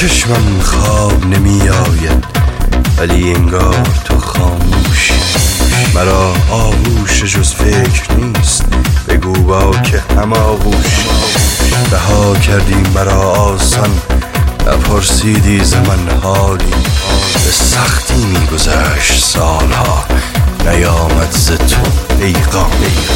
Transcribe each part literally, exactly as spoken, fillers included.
چشمم خواب نمی آید، ولی انگار تو خاموشی. مرا آغوش جز فکر نیست، بگو با که هم آغوشی. رها کردی مرا آسان، نپرسیدی ز من حالی. به سختی می گذشت سالها، نیامد ز تو پیغام.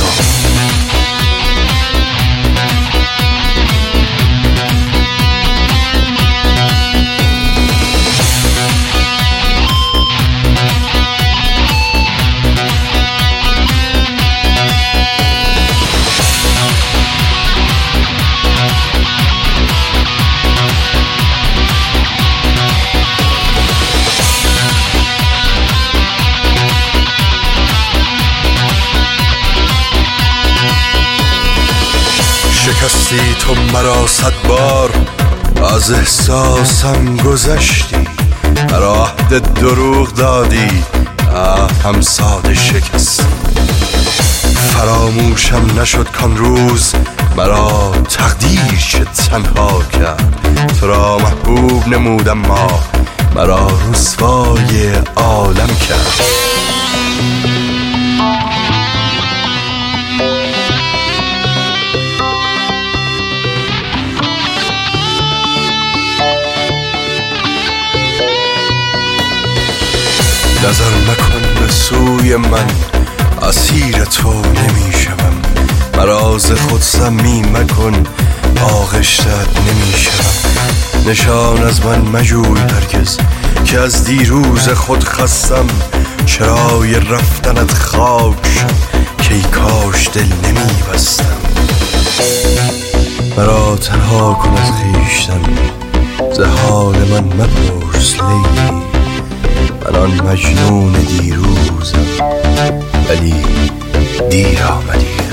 شکستی تو مرا صد بار، از احساسم گذشتی. مرا عهد دروغ دادی، هم ساده شکستی. فراموشم نشد کان روز، مرا تقدیر چه تنها کرد. تو را محبوب نمودم، ما مرا رسوای عالم کرد. نظر مکن به سوی من، اسیر تو نمی شوم. مرا ز خود سمی مکن، آغشتت نمی شوم. نشان از من مجوی هرگز، که از دیروز خود خستم. چرای رفتنت خاک شد، کی کاش دل نمی بستم. مرا تنها کن از خویشتن، ز حال من مپرس لیلی. من آن مجنون دیروزم، ولی دیر آمدی.